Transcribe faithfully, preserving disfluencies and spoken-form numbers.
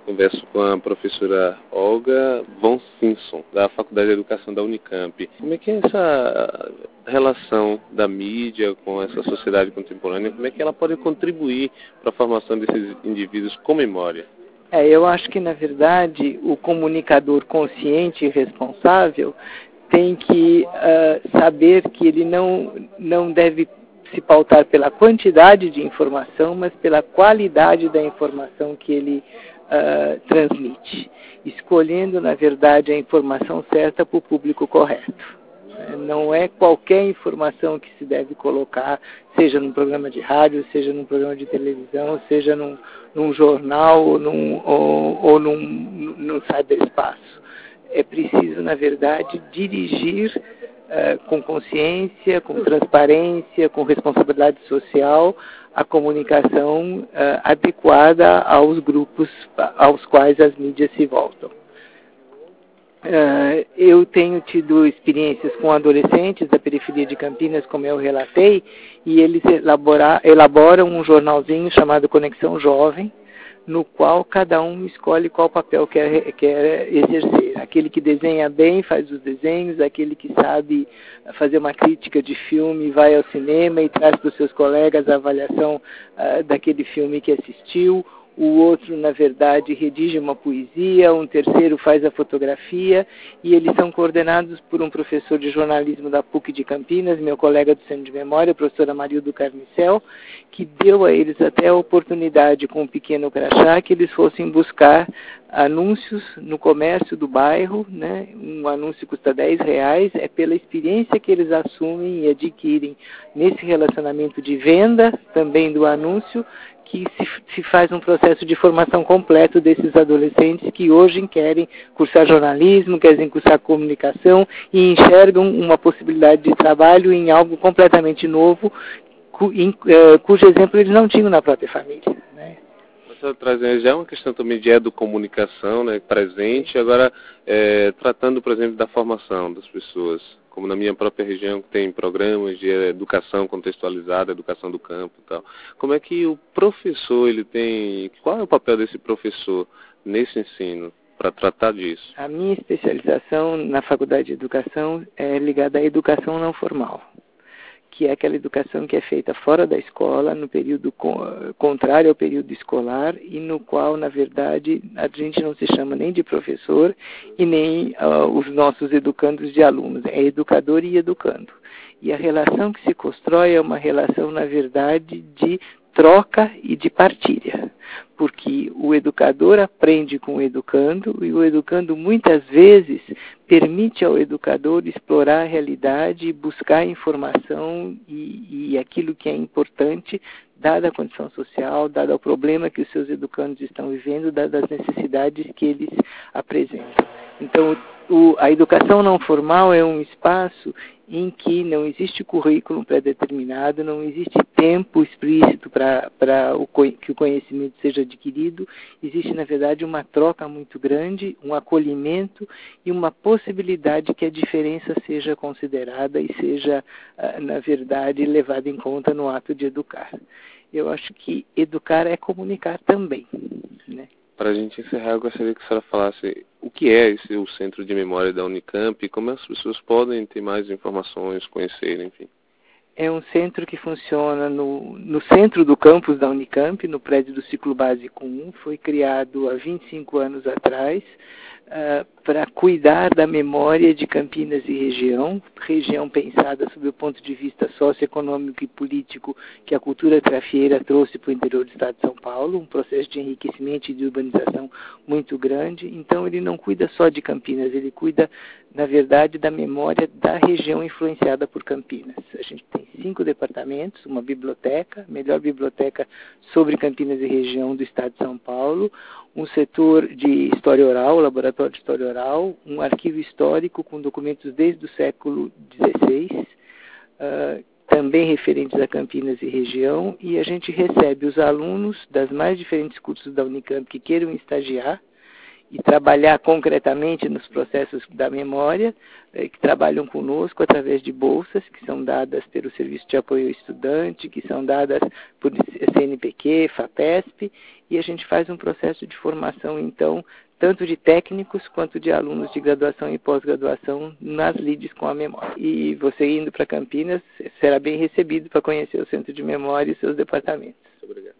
Converso com a professora Olga von Simpson, da Faculdade de Educação da Unicamp. Como é que é essa relação da mídia com essa sociedade contemporânea? Como é que ela pode contribuir para a formação desses indivíduos com memória? É, eu acho que, na verdade, o comunicador consciente e responsável tem que uh, saber que ele não, não deve se pautar pela quantidade de informação, mas pela qualidade da informação que ele uh, transmite, escolhendo, na verdade, a informação certa para o público correto. Não é qualquer informação que se deve colocar, seja num programa de rádio, seja num programa de televisão, seja num, num jornal ou num, ou, ou num, num cyberespaço. É preciso, na verdade, dirigir uh, com consciência, com transparência, com responsabilidade social, a comunicação uh, adequada aos grupos aos quais as mídias se voltam. Uh, eu tenho tido experiências com adolescentes da periferia de Campinas, como eu relatei, e eles elabora, elaboram um jornalzinho chamado Conexão Jovem, no qual cada um escolhe qual papel quer, quer exercer. Aquele que desenha bem faz os desenhos, aquele que sabe fazer uma crítica de filme vai ao cinema e traz para os seus colegas a avaliação uh, daquele filme que assistiu. O outro, na verdade, redige uma poesia, um terceiro faz a fotografia, e eles são coordenados por um professor de jornalismo da P U C de Campinas, meu colega do Centro de Memória, a professora Marildo Carnicel, que deu a eles até a oportunidade, com um pequeno crachá, que eles fossem buscar anúncios no comércio do bairro, né? Um anúncio custa dez reais, é pela experiência que eles assumem e adquirem nesse relacionamento de venda, também do anúncio, que se, se faz um processo de formação completo desses adolescentes que hoje querem cursar jornalismo, querem cursar comunicação e enxergam uma possibilidade de trabalho em algo completamente novo, cu, em, uh, cujo exemplo eles não tinham na própria família, né? Você traz, já é uma questão também de educomunicação, né, presente, agora é, tratando, por exemplo, da formação das pessoas, como na minha própria região, que tem programas de educação contextualizada, educação do campo e tal. Como é que o professor, ele tem, qual é o papel desse professor nesse ensino para tratar disso? A minha especialização na Faculdade de Educação é ligada à educação não formal, que é aquela educação que é feita fora da escola, no período contrário ao período escolar, e no qual, na verdade, a gente não se chama nem de professor e nem uh, os nossos educandos de alunos, é educador e educando. E a relação que se constrói é uma relação, na verdade, de troca e de partilha, porque o educador aprende com o educando e o educando muitas vezes permite ao educador explorar a realidade, buscar informação e, e aquilo que é importante, dada a condição social, dado o problema que os seus educandos estão vivendo, dadas as necessidades que eles apresentam. Então, o, a educação não formal é um espaço em que não existe currículo pré-determinado, não existe tempo explícito para que o conhecimento seja adquirido, existe, na verdade, uma troca muito grande, um acolhimento e uma possibilidade que a diferença seja considerada e seja, na verdade, levada em conta no ato de educar. Eu acho que educar é comunicar também, né? Para a gente encerrar, eu gostaria que a senhora falasse o que é esse, o Centro de Memória da Unicamp e como as pessoas podem ter mais informações, conhecer, enfim. É um centro que funciona no, no centro do campus da Unicamp, no prédio do Ciclo Básico um. Foi criado há vinte e cinco anos atrás uh, para cuidar da memória de Campinas e região, região pensada sob o ponto de vista socioeconômico e político que a cultura trafieira trouxe para o interior do estado de São Paulo, um processo de enriquecimento e de urbanização muito grande. Então ele não cuida só de Campinas, ele cuida, na verdade, da memória da região influenciada por Campinas. A gente tem cinco departamentos, uma biblioteca, melhor biblioteca sobre Campinas e região do estado de São Paulo, um setor de história oral, laboratório de história oral, um arquivo histórico com documentos desde o século dezesseis, uh, também referentes a Campinas e região, e a gente recebe os alunos das mais diferentes cursos da Unicamp que queiram estagiar, e trabalhar concretamente nos processos da memória, eh, que trabalham conosco através de bolsas que são dadas pelo Serviço de Apoio ao Estudante, que são dadas por C N P Q, FAPESP, e a gente faz um processo de formação, então, tanto de técnicos quanto de alunos de graduação e pós-graduação nas lides com a memória. E você indo para Campinas será bem recebido para conhecer o Centro de Memória e seus departamentos. Muito obrigado.